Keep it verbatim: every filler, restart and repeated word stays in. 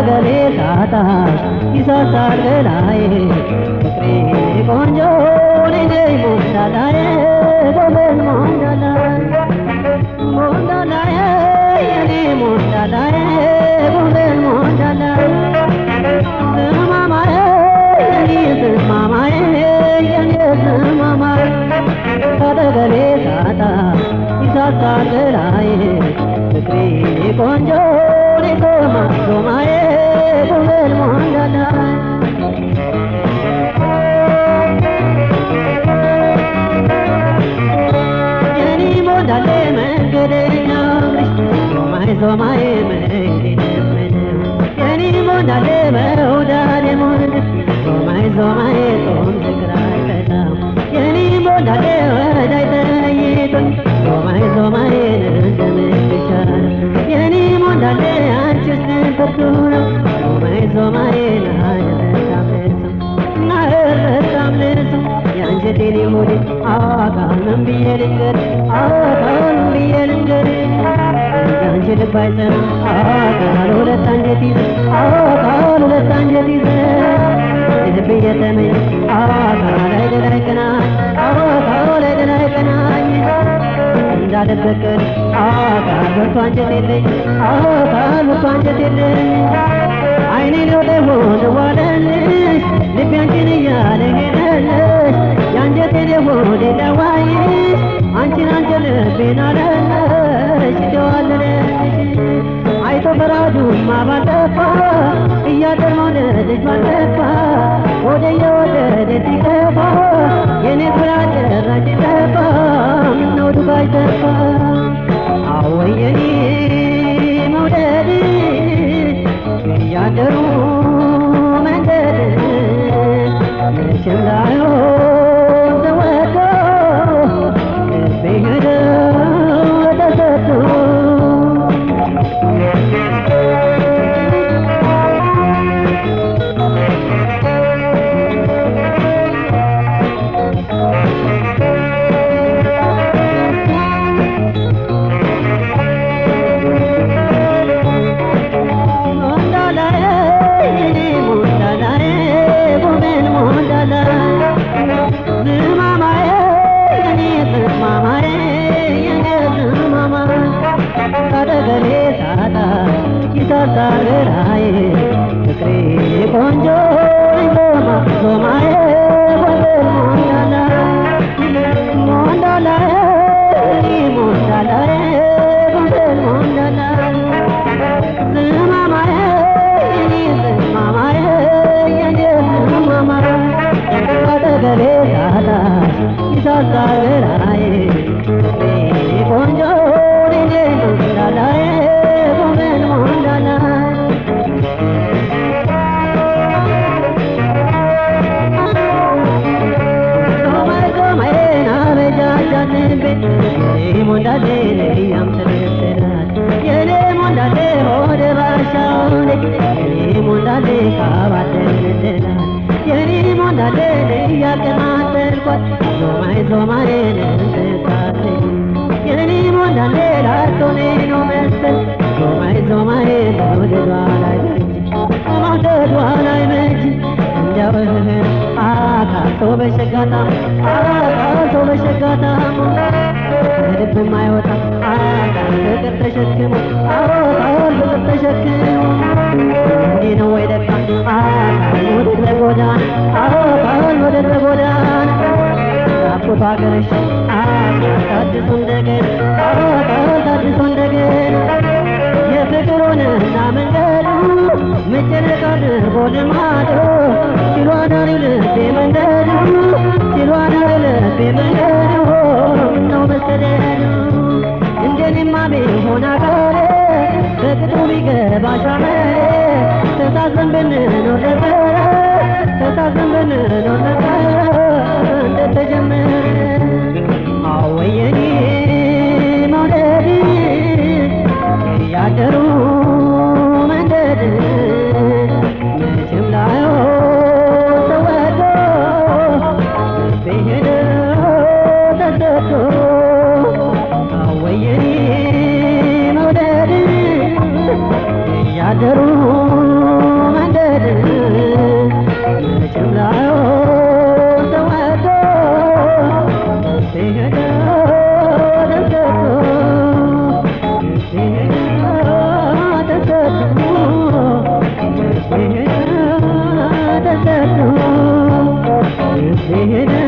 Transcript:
አጠገቤ ሳጣሽ ይሳሳል ገላዬ ፍቅሬ ቆንጆ ልጄ ሞንዳላዬ ጎመን ሞንዳላዬ ሞንዳላዬ የኔ ሞንዳላዬ ጎመን ሞንዳላዬ ዝማማዬ የኔ ዝማማዬ የኔ ዝማማዬ አጠገቤ ሳጣሽ ይሳሳል ገላዬ ፍቅሬ ቆንጆ ልጄ ዞማዬ ጎመን ሞንዳላዬ ዳሌ መንገደኛ ዞማዬ ዞማዬ መንገደኛ የኔ ሞዳሌ መውዳዴ ሞድ ዞማዬ ዞማዬ ጾም ዝግራ አይፈታም የኔ ሞዳሌ ወዳይ ተለይቶኝ ዞማዬ ዞማዬ እንደምትሻል የኔ ሞዳሌ አንቺስ ብርቱ ነው ዞማዬ ዞማዬ ናይረታም ልሱ ናይረታም ልሱ የአንጀቴን ሆዴ አቃልም ብዬ ልንገር አቃልም ብዬ ልንገር የአንቺ ልብ አይሰራም አቃል ሁለት አንጀት ይዘ አቃል ሁለት አንጀት ይዘ ልብ እየተመኝ አቃል አይገላይ ቀናኝ አቃል አይገላይ ቀናኝ እንዳልበቀል አቃል በርቶ አንጀት የለኝ አቃል በርቶ አንጀት የለኝ አይኔን ወደ ሆነ ዋለልሽ ልቤ አንቺን እያለ ሄደልሽ የአንጀቴን የሆዴ ደዋይሽ አንቺን አንቺ ልቤን አለለሽ ደዋለለሽ አይቶ ፈራጁማ ባልጠፋ እያደር መውደድሽ ባልጠፋ ወደ የወደደ ሲከፋ የኔ ጉራ ጭራሽ ጠፋ ምነው ዱባይ ጠፋ አወይ የኔ መውደድ እያደሩ መንገድ መቼም ላይሆን ተወዶ ልቤ ሄደው ተሰዶ ሳሳራዬ ፍቅሬ ቆንጆ ዞማ ዞማዬ ጎመን ሞንዳላዬ ሞንዳላዬ ጎመን ሞንዳላዬ ዝማማዬ የኔ ዝማማዬ የኔ ዝማማዬ አጠገቤ ሳጣሽ ይሳሳራዬ ፍቅሬ ቆንጆ ልጄ ሞንዳላዬ ጎመን ሞንዳላዬ ዞማዬ ዞማዬ ናበጃጃንቤ የኔ ሞንዳሌ ለያም ተደሰላት የኔ ሞንዳሌ ሆደ ባሻውኔ የኔ ሞንዳሌ ካባደንደላት የኔ ሞንዳሌ ለያቀናጠልኳት ዞማዬ ዞማዬ ንንስሳት የኔ ሞንዳሌ ላቶኔ ነው መሰል ዞማዬ ዞማዬ መውደዷ ላይ መች መውደዷ ላይ መች እንደው አካቶ በሸጋታ አካቶ በሸጋታ ልብ የማይወጣ አካል ፍቅር ተሸክሞ አካል ፍቅር ተሸክሞ እንዲህ ነው ወይ ደካ አካል ወደድ በጎዳና አካል ወደድ በጎዳና ናፍቆቷ ገረሽ አካል ታድሶ እንደገና አካል ታድሶ እንደገና የፍቅሩንና መንገዱ መጨነቅ አድርጎ ልማዱ ሲሉ አዳሪ ልቤ መንደዱ ሲሉ አዳሪ ልቤ መንደዱ ነው መሰደዱ እንደኔማ ቢሆን አካሌ በቅጡ ቢገባሽ አመሌ ተሳስበን ብንኖር ነበረ ተሳስበን ብንኖር ነበረ እንደተጀመረ አወይ የኔ መውደድ ያደሩ መንደድ መቼም ላይሆን ተወዶ ልቤ ሄደው ተሰዶ አወይ የኔ መውደድ ያደሩ ልቤ ሄደ